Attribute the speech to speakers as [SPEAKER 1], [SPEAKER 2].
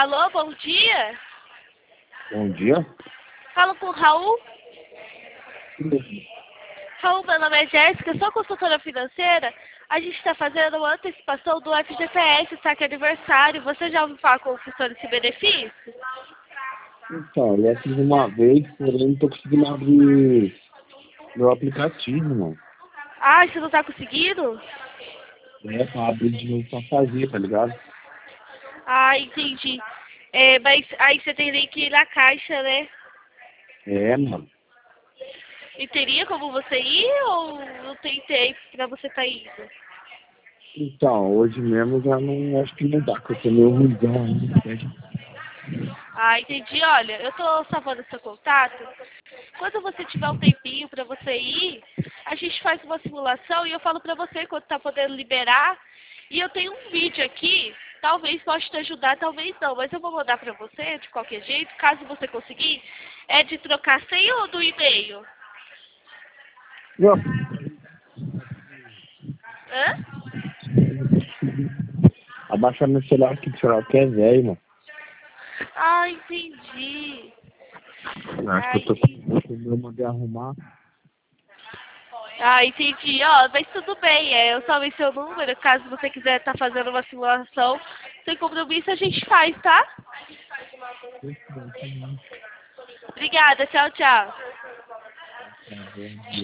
[SPEAKER 1] Alô, bom dia.
[SPEAKER 2] Bom dia.
[SPEAKER 1] Falo com o Raul. Raul, meu nome é Jéssica, sou consultora financeira. A gente está fazendo uma antecipação do FGTS, tá? Que é aniversário. Você já ouviu falar com o funciona desse benefício?
[SPEAKER 2] Então, eu já fiz uma vez, porém não tô conseguindo abrir meu aplicativo, mano.
[SPEAKER 1] Ah, você não tá conseguindo?
[SPEAKER 2] É pra abrir de novo pra fazer, tá ligado?
[SPEAKER 1] Ah, entendi. É, mas aí você teria que ir na caixa, né?
[SPEAKER 2] É, mano.
[SPEAKER 1] E teria como você ir ou não tem tempo pra você estar indo?
[SPEAKER 2] Então, hoje mesmo já não acho que não dá, porque eu tô meio ruimzão ainda, entende?
[SPEAKER 1] Ah, entendi. Olha, eu tô salvando seu contato. Quando você tiver um tempinho pra você ir, a gente faz uma simulação e eu falo pra você quando tá podendo liberar. E eu tenho um vídeo aqui, talvez possa te ajudar, talvez não, mas eu vou mandar pra você de qualquer jeito, caso você conseguir. É de trocar sem ou do e-mail?
[SPEAKER 2] Não,
[SPEAKER 1] Hã?
[SPEAKER 2] abaixar meu celular aqui, o celular que é velho, mano.
[SPEAKER 1] Ah, entendi.
[SPEAKER 2] Eu acho
[SPEAKER 1] Ah,
[SPEAKER 2] que eu tô
[SPEAKER 1] entendi.
[SPEAKER 2] com o meu mandei arrumar.
[SPEAKER 1] Ah, entendi. Ó, mas tudo bem. Eu salvei seu número. Caso você quiser estar fazendo uma simulação sem compromisso, a gente faz, tá? Obrigada. Tchau, tchau.
[SPEAKER 2] Tá bom.